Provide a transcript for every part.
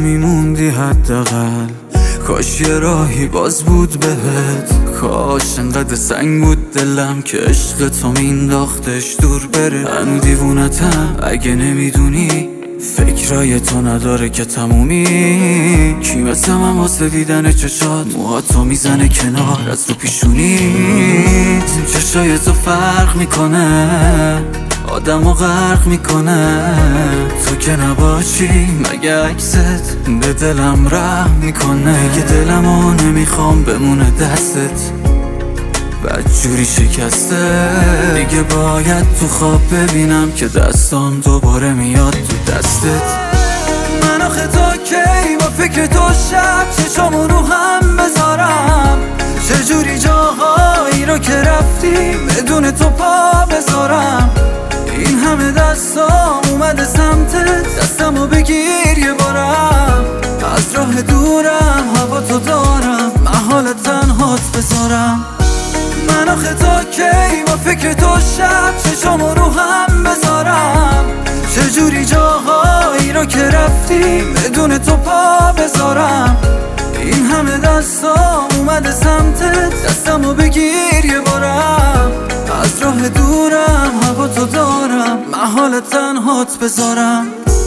میموندی حداقل، کاش یه راهی باز بود بهت، کاش انقدر سنگ بود دلم که عشق تو مینداختش دور بره. من دیوونتم اگه نمیدونی، فکرای تو نداره که تمومی. کی مثل من واسه دیدن چشات موهاتو میزنه کنار از رو پیشونیت. چشای تو فرق میکنه، آدمو غرق میکنه. تو که نباشی مگه عکست به دلم رحم میکنه. یه دلمو نمیخوام بمونه دستت، بدجوری شکسته. دیگه باید تو خواب ببینم که دستام دوباره میاد تو دستت. من آخه تا کی با فکر تو شب چشامو رو هم بذارم؟ چجوری جاهایی رو که رفتی بدون تو پا بذارم؟ این همه دستام اومده سمتت، دستمو بگیر یه بارم. از راه دورم هوا تو دارم، محال تنهات بذارم. من آخه تا کی با فکر تو شب چشامو رو هم بذارم؟ چجوری جاهایی رو که رفتی بدون تو پا بذارم؟ این همه دستام اومده سمتت، دستمو بگیر یه بارم. از راه دورم هوا تو دارم، محال تنهات بذارم.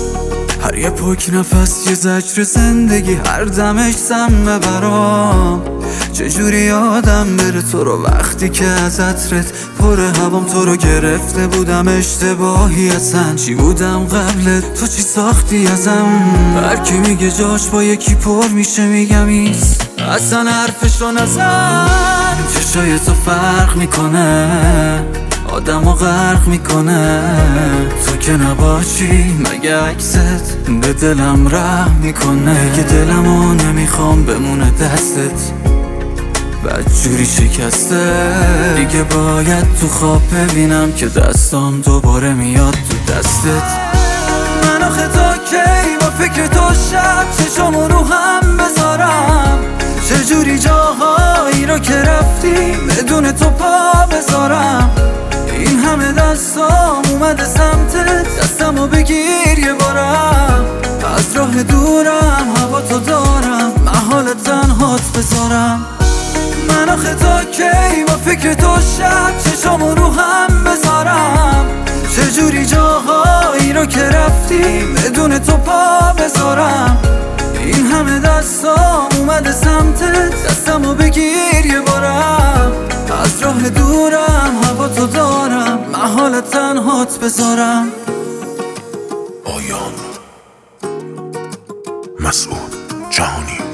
هر یه پاک نفس یه زجر زندگی، هر دمش سم برام. چجوری یادم بره تو رو وقتی که از عطرت پر هوام تو رو گرفته بودم. اشتباهی اصلا چی بودم قبلت، تو چی ساختی ازم؟ هر کی میگه جاش با یکی پر میشه میگم ایست، اصلا حرفش رو نزن. چشای تو فرق میکنه، آدمو غرق میکنه. تو که نباشی مگه عکست به دلم رحم میکنه. یه دلمو نمیخوام بمونه دستت، بدجوری شکسته. دیگه باید تو خواب ببینم که دستام دوباره میاد تو دستت. من آخه تا کی با فکر تو شب چشامو رو هم بذارم؟ چجوری جاهایی رو که رفتی بدون تو پا بذارم؟ این همه دستام اومده سمتت، دستمو بگیر یه بارم. از راه دورم هوا تو دارم، محال تنهات بذارم. من آخه تا کی با فکر تو شب چشامو رو هم بذارم؟ چجوری جاهایی رو که رفتی بدون تو پا بذارم؟ این همه دستام اومده سمتت، دستمو بگیر یه بارم. از راه دورم هوا تو دارم، محال تنهات بذارم. آیان مسعود جهانی.